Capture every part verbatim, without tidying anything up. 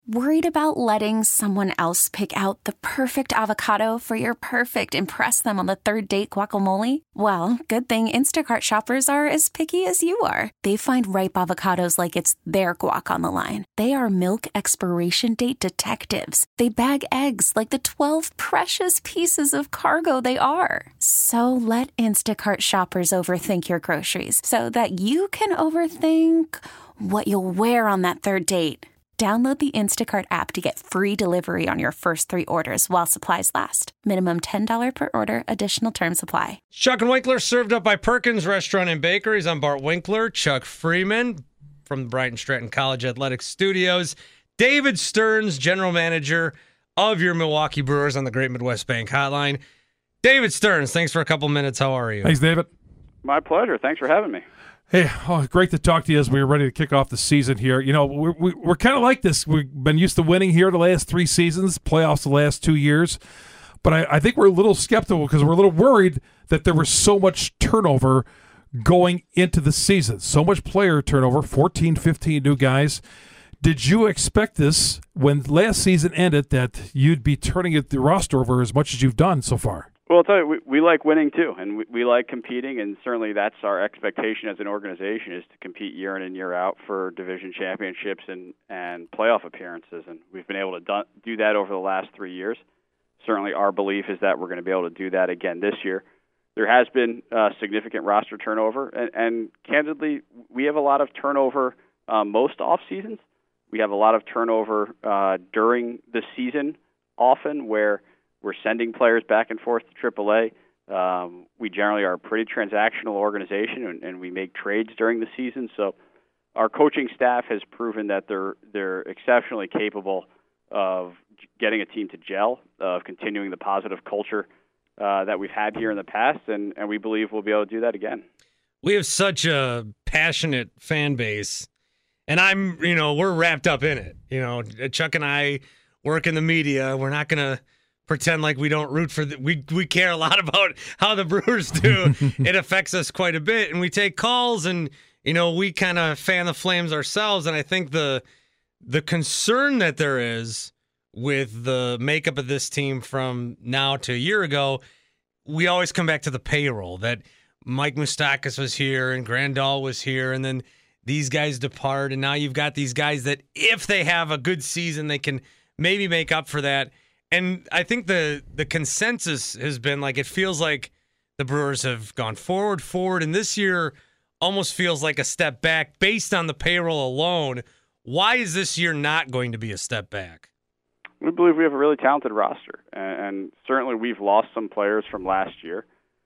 Worried about letting someone else pick out the perfect avocado for your perfect impress them on the third date guacamole? Well, good thing Instacart shoppers are as picky as you are. They find ripe avocados like it's their guac on the line. They are milk expiration date detectives. They bag eggs like the twelve precious pieces of cargo they are. So let Instacart shoppers overthink your groceries so that you can overthink what you'll wear on that third date. Download the Instacart app to get free delivery on your first three orders while supplies last. Minimum ten dollars per order. Additional terms apply. Chuck and Winkler, served up by Perkins Restaurant and Bakeries. I'm Bart Winkler. Chuck Freeman from the Brighton Stratton College Athletics Studios. David Stearns, general manager of your Milwaukee Brewers on the Great Midwest Bank Hotline. David Stearns, thanks for a couple minutes. How are you? Thanks, David. My pleasure. Thanks for having me. Hey, oh, great to talk to you as we're ready to kick off the season here. You know, we're, we, we're kind of like this. We've been used to winning here the last three seasons, playoffs the last two years. But I, I think we're a little skeptical because we're a little worried that there was so much turnover going into the season. So much player turnover, fourteen, fifteen new guys. Did you expect this when last season ended that you'd be turning it, the roster over as much as you've done so far? Well, I'll tell you, we, we like winning too, and we, we like competing, and certainly that's our expectation as an organization is to compete year in and year out for division championships and, and playoff appearances, and we've been able to do, do that over the last three years. Certainly our belief is that we're going to be able to do that again this year. There has been uh, significant roster turnover, and, and candidly, we have a lot of turnover uh, most off seasons. We have a lot of turnover uh, during the season often where we're sending players back and forth to triple A. Um, we generally are a pretty transactional organization, and, and we make trades during the season. So our coaching staff has proven that they're they're exceptionally capable of getting a team to gel, of continuing the positive culture uh, that we've had here in the past, and, and we believe we'll be able to do that again. We have such a passionate fan base, and I'm, you know, we're wrapped up in it. You know, Chuck and I work in the media. We're not going to pretend like we don't root for the, we we care a lot about how the Brewers do. It affects us quite a bit, and we take calls, and you know we kind of fan the flames ourselves. And I think the the concern that there is with the makeup of this team from now to a year ago, we always come back to the payroll. That Mike Moustakas was here and Grandal was here, and then these guys depart, and now you've got these guys that if they have a good season, they can maybe make up for that. And I think the the consensus has been like it feels like the Brewers have gone forward, forward, and this year almost feels like a step back based on the payroll alone. Why is this year not going to be a step back? We believe we have a really talented roster, and, and certainly we've lost some players from last year.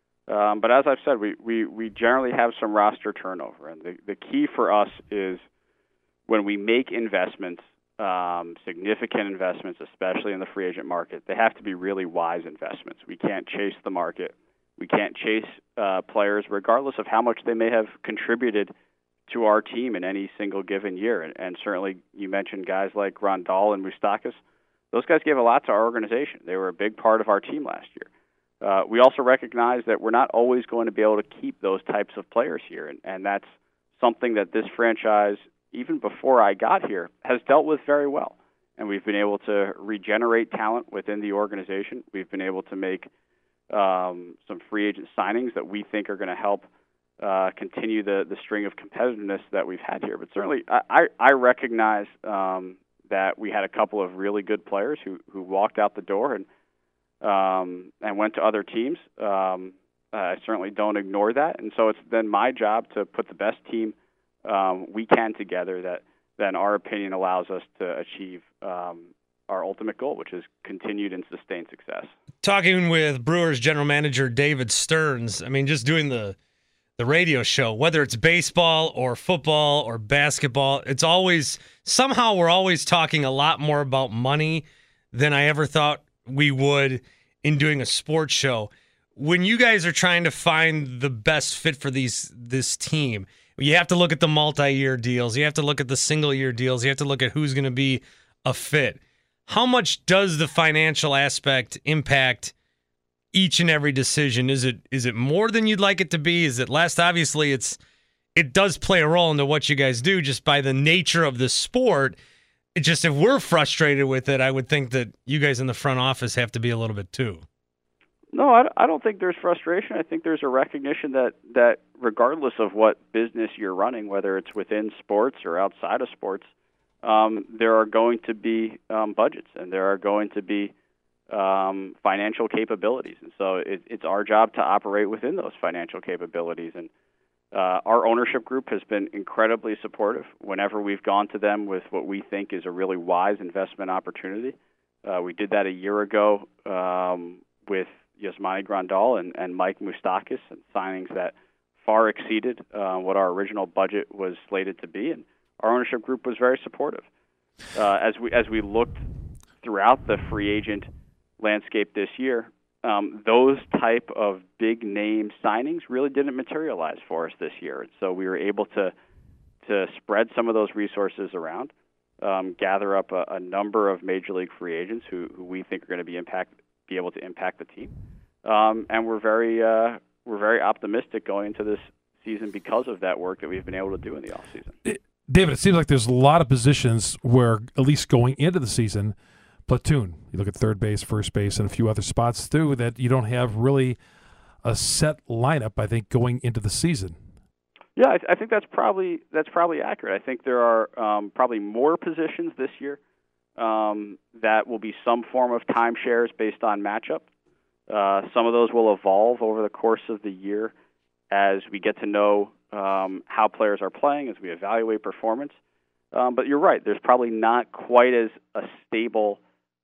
Um, but as I've said, we, we, we generally have some roster turnover, and the, the key for us is when we make investments, Um, significant investments, especially in the free agent market, they have to be really wise investments. We can't chase the market. We can't chase uh, players regardless of how much they may have contributed to our team in any single given year. And, and certainly you mentioned guys like Grandal and Moustakas. Those guys gave a lot to our organization. They were a big part of our team last year. Uh, we also recognize that we're not always going to be able to keep those types of players here, and, and that's something that this franchise, even before I got here, has dealt with very well. And we've been able to regenerate talent within the organization. We've been able to make um, some free agent signings that we think are going to help uh, continue the, the string of competitiveness that we've had here. But certainly I, I recognize um, that we had a couple of really good players who, who walked out the door and um, and went to other teams. Um, I certainly don't ignore that. And so it's then my job to put the best team Um, we can together that then our opinion allows us to achieve um, our ultimate goal, which is continued and sustained success. Talking with Brewers general manager David Stearns, I mean, just doing the the radio show, whether it's baseball or football or basketball, it's always, somehow we're always talking a lot more about money than I ever thought we would in doing a sports show. When you guys are trying to find the best fit for these this team, you have to look at the multi-year deals. You have to look at the single-year deals. You have to look at who's going to be a fit. How much does the financial aspect impact each and every decision? Is it is it more than you'd like it to be? Is it less? Obviously, it's it does play a role into what you guys do just by the nature of the sport. It's just if we're frustrated with it, I would think that you guys in the front office have to be a little bit too. No, I, I don't think there's frustration. I think there's a recognition that, that regardless of what business you're running, whether it's within sports or outside of sports, um, there are going to be um, budgets and there are going to be um, financial capabilities. And so it, it's our job to operate within those financial capabilities. And uh, our ownership group has been incredibly supportive whenever we've gone to them with what we think is a really wise investment opportunity. Uh, we did that a year ago um, with Yasmani Grandal and, and Mike Moustakis, and signings that far exceeded uh, what our original budget was slated to be, and our ownership group was very supportive. Uh, as we as we looked throughout the free agent landscape this year, um, those type of big name signings really didn't materialize for us this year, and so we were able to to spread some of those resources around, um, gather up a, a number of major league free agents who, who we think are going to be impact. be able to impact the team, um, and we're very uh, we're very optimistic going into this season because of that work that we've been able to do in the offseason. David, it seems like there's a lot of positions where, at least going into the season, platoon. You look at third base, first base, and a few other spots too that you don't have really a set lineup. I think going into the season. Yeah, I, th- I think that's probably that's probably accurate. I think there are um, probably more positions this year Um, that will be some form of timeshares based on matchup. Uh, some of those will evolve over the course of the year as we get to know um, how players are playing, as we evaluate performance. Um, but you're right, there's probably not quite as a stable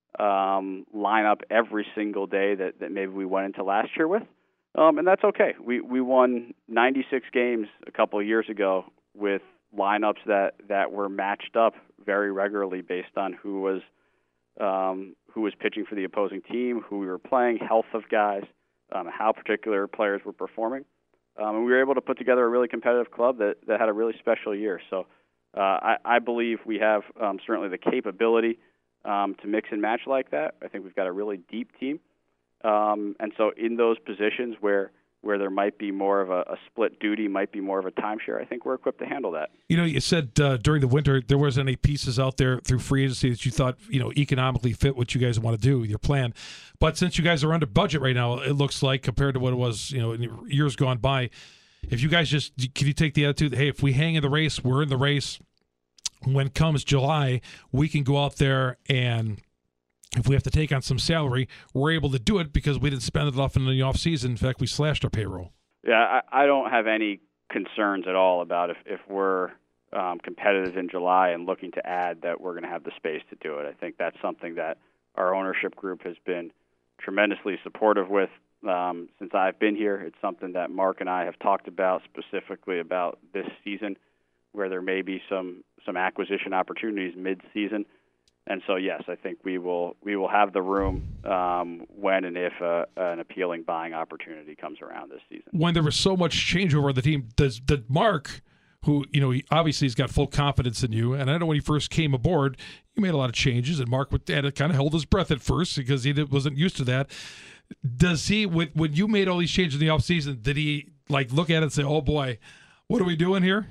um, lineup every single day that, that maybe we went into last year with. Um, and that's okay. We, we won ninety-six games a couple of years ago with lineups that, that were matched up very regularly based on who was um, who was pitching for the opposing team, who we were playing, health of guys, um, how particular players were performing. Um, and we were able to put together a really competitive club that, that had a really special year. So uh, I, I believe we have um, certainly the capability um, to mix and match like that. I think we've got a really deep team. Um, and so in those positions where where there might be more of a, a split duty, might be more of a timeshare, I think we're equipped to handle that. You know, you said uh, during the winter there wasn't any pieces out there through free agency that you thought, you know, economically fit what you guys want to do, your plan. But since you guys are under budget right now, it looks like, compared to what it was, you know, in years gone by, if you guys just, can you take the attitude that, hey, if we hang in the race, we're in the race. When comes July, we can go out there, and if we have to take on some salary, we're able to do it because we didn't spend it off in the off season. In fact, we slashed our payroll. Yeah, I, I don't have any concerns at all about if, if we're um, competitive in July and looking to add, that we're going to have the space to do it. I think that's something that our ownership group has been tremendously supportive with um, since I've been here. It's something that Mark and I have talked about specifically about this season, where there may be some, some acquisition opportunities mid-season. And so, yes, I think we will we will have the room um, when and if uh, an appealing buying opportunity comes around this season. When there was so much changeover on the team, does did Mark, who, you know, he obviously has got full confidence in you, and I know when he first came aboard, you made a lot of changes, and Mark would, had to kind of held his breath at first because he wasn't used to that. Does he, when, when you made all these changes in the offseason, did he like look at it and say, oh boy, what are we doing here?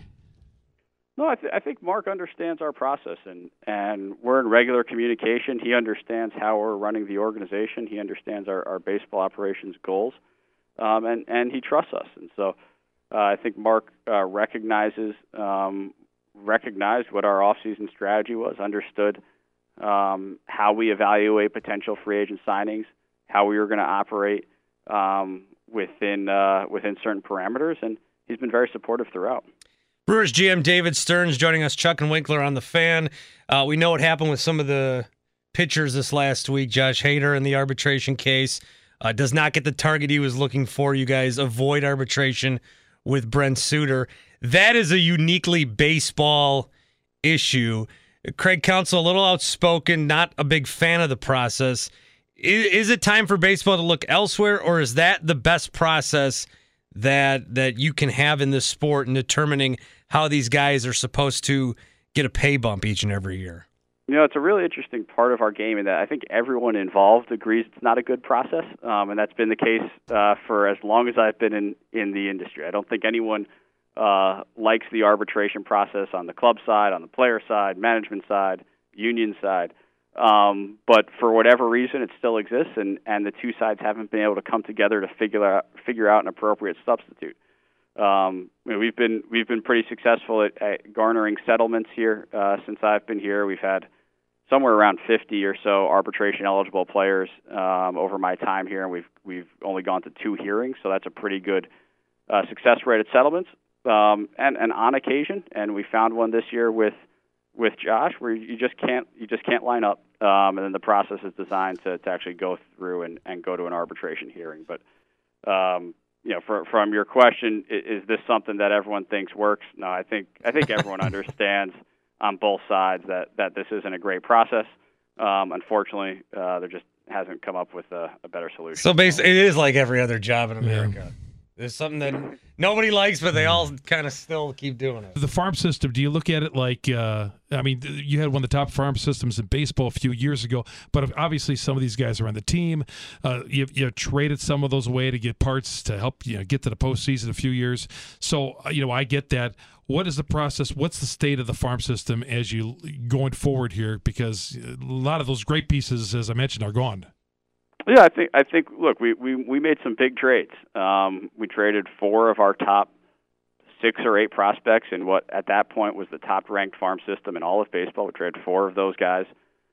No, I, th- I think Mark understands our process, and, and we're in regular communication. He understands how we're running the organization. He understands our, our baseball operations goals, um, and, and he trusts us. And so uh, I think Mark uh, recognizes um, recognized what our off-season strategy was, understood um, how we evaluate potential free agent signings, how we were going to operate um, within uh, within certain parameters, and he's been very supportive throughout. Brewers G M David Stearns joining us, Chuck and Winkler on the Fan. Uh, we know what happened with some of the pitchers this last week. Josh Hader in the arbitration case uh, does not get the target he was looking for. You guys avoid arbitration with Brent Suter. That is a uniquely baseball issue. Craig Counsell, a little outspoken, not a big fan of the process. Is, is it time for baseball to look elsewhere, or is that the best process that that you can have in this sport in determining how these guys are supposed to get a pay bump each and every year? You know, it's a really interesting part of our game in that I think everyone involved agrees it's not a good process, um, and that's been the case uh, for as long as I've been in, in the industry. I don't think anyone uh, likes the arbitration process on the club side, on the player side, management side, union side. Um, but for whatever reason, it still exists, and, and the two sides haven't been able to come together to figure out figure out an appropriate substitute. Um, I mean, we've been we've been pretty successful at, at garnering settlements here uh, since I've been here. We've had somewhere around fifty or so arbitration eligible players um, over my time here, and we've we've only gone to two hearings, so that's a pretty good uh, success rate at settlements. Um, and, and on occasion, and we found one this year with. with Josh, where you just can't you just can't line up, um, and then the process is designed to, to actually go through and, and go to an arbitration hearing. But um, you know, for, from your question, is, is this something that everyone thinks works? No, I think I think everyone understands on both sides that, that this isn't a great process. Um, unfortunately, uh, there just hasn't come up with a, a better solution. So basically, it is like every other job in America. Yeah. There's something that nobody likes, but they all kind of still keep doing it. The farm system, do you look at it like, uh, I mean, you had one of the top farm systems in baseball a few years ago, but obviously some of these guys are on the team. Uh, you, you traded some of those away to get parts to help you know, get to the postseason a few years. So, you know, I get that. What is the process? What's the state of the farm system as you going forward here? Because a lot of those great pieces, as I mentioned, are gone. Yeah, I think I think. Look, we, we, we made some big trades. Um, we traded four of our top six or eight prospects in what at that point was the top ranked farm system in all of baseball. We traded four of those guys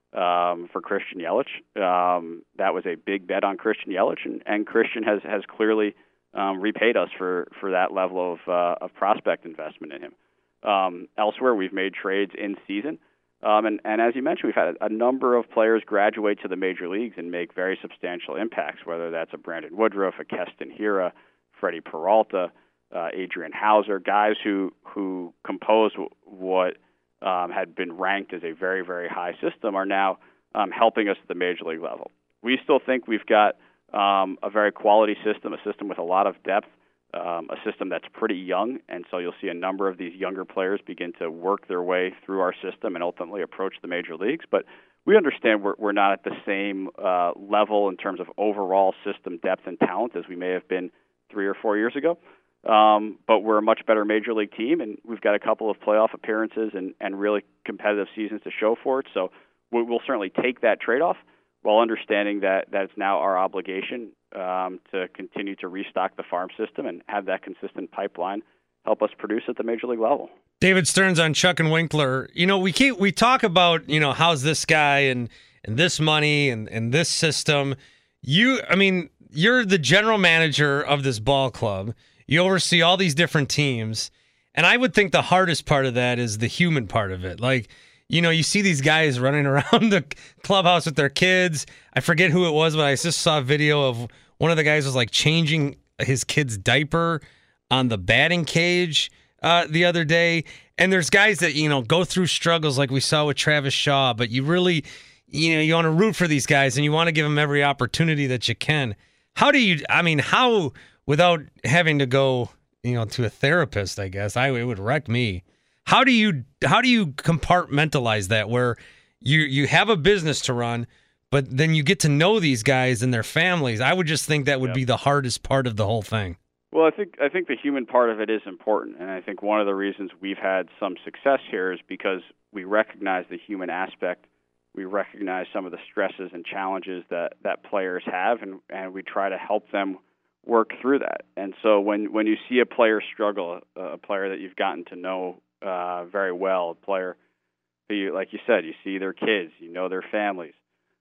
um, for Christian Yelich. Um, that was a big bet on Christian Yelich, and, and Christian has has clearly um, repaid us for, for that level of uh, of prospect investment in him. Um, elsewhere, we've made trades in season. Um, and, and as you mentioned, we've had a, a number of players graduate to the major leagues and make very substantial impacts, whether that's a Brandon Woodruff, a Keston Hiura, Freddie Peralta, uh, Adrian Hauser, guys who, who composed w- what um, had been ranked as a very, very high system are now um, helping us at the major league level. We still think we've got um, a very quality system, a system with a lot of depth, Um, a system that's pretty young, and so you'll see a number of these younger players begin to work their way through our system and ultimately approach the major leagues. But we understand we're, we're not at the same uh, level in terms of overall system depth and talent as we may have been three or four years ago. Um, but we're a much better major league team, and we've got a couple of playoff appearances and, and really competitive seasons to show for it. So we, we'll certainly take that trade-off while understanding that, that it's now our obligation Um, to continue to restock the farm system and have that consistent pipeline help us produce at the major league level. David Stearns on Chuck and Winkler. You know, we keep we talk about, you know, how's this guy and and this money and and this system. You, I mean, you're the general manager of this ball club. You oversee all these different teams, and I would think the hardest part of that is the human part of it. Like, you know, you see these guys running around the clubhouse with their kids. I forget who it was, but I just saw a video of one of the guys was like changing his kid's diaper on the batting cage uh, the other day. And there's guys that, you know, go through struggles like we saw with Travis Shaw, but you really, you know, you want to root for these guys and you want to give them every opportunity that you can. How do you, I mean, how, without having to go, you know, to a therapist, I guess, I it would wreck me. How do you how do you compartmentalize that where you you have a business to run, but then you get to know these guys and their families? I would just think that would Yep. be the hardest part of the whole thing. Well, I think I think the human part of it is important, and I think one of the reasons we've had some success here is because we recognize the human aspect. We recognize some of the stresses and challenges that, that players have, and, and we try to help them work through that. And so when, when you see a player struggle, a player that you've gotten to know uh, very well, a player who, you, like you said, you see their kids, you know their families,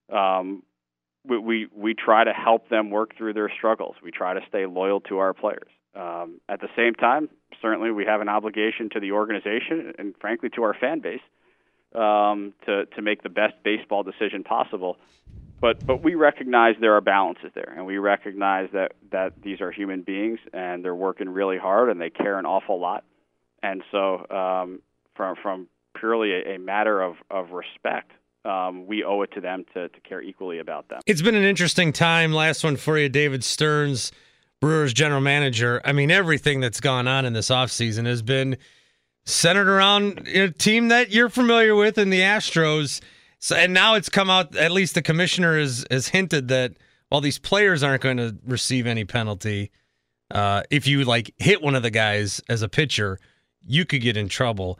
um, we, we, we try to help them work through their struggles. We try to stay loyal to our players. Um, at the same time, certainly we have an obligation to the organization and, frankly, to our fan base um, to, to make the best baseball decision possible. But but we recognize there are balances there, and we recognize that, that these are human beings, and they're working really hard, and they care an awful lot. And so um, from from purely a, a matter of, of respect, um, we owe it to them to, to care equally about them. It's been an interesting time. Last one for you, David Stearns, Brewers general manager. I mean, everything that's gone on in this offseason has been centered around a team that you're familiar with in the Astros. So, and now it's come out, at least the commissioner has, has hinted that, well, these players aren't going to receive any penalty. Uh, if you, like, hit one of the guys as a pitcher, you could get in trouble.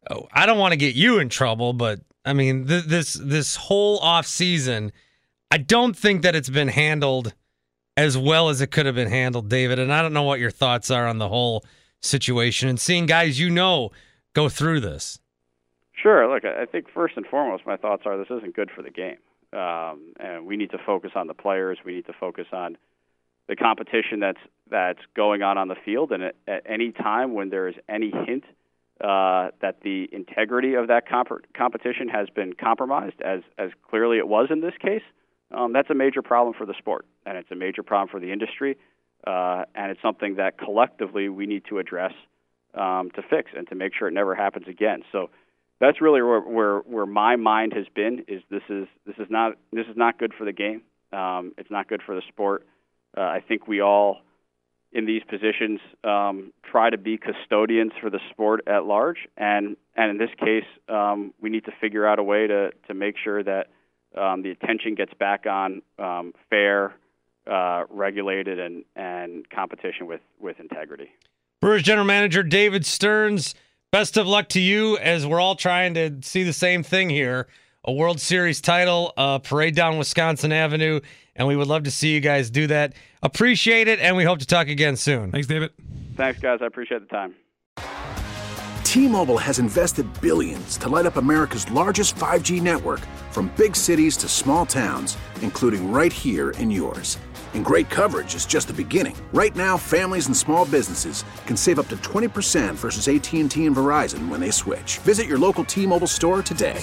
oh, I don't want to get you in trouble, but I mean, th- this this whole off season, I don't think that it's been handled as well as it could have been handled, David. And I don't know what your thoughts are on the whole situation and seeing guys you know go through this. Sure. Look, I think first and foremost, my thoughts are this isn't good for the game. Um, and we need to focus on the players. We need to focus on the competition that's that's going on on the field. And at, at any time when there is any hint uh, that the integrity of that comp- competition has been compromised, as, as clearly it was in this case, um, that's a major problem for the sport. And it's a major problem for the industry. Uh, and it's something that collectively we need to address um, to fix and to make sure it never happens again. So that's really where, where where my mind has been. Is this is this is not this is not good for the game. Um, it's not good for the sport. Uh, I think we all in these positions um, try to be custodians for the sport at large, and and in this case, um, we need to figure out a way to to make sure that um, the attention gets back on um, fair, uh, regulated, and and competition with with integrity. Brewers General Manager David Stearns, best of luck to you as we're all trying to see the same thing here. A World Series title, a parade down Wisconsin Avenue, and we would love to see you guys do that. Appreciate it, and we hope to talk again soon. Thanks, David. Thanks, guys. I appreciate the time. T-Mobile has invested billions to light up America's largest five G network, from big cities to small towns, including right here in yours. And great coverage is just the beginning. Right now, families and small businesses can save up to twenty percent versus A T and T and Verizon when they switch. Visit your local T-Mobile store today.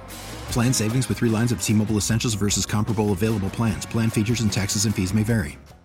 Plan savings with three lines of T-Mobile Essentials versus comparable available plans. Plan features and taxes and fees may vary.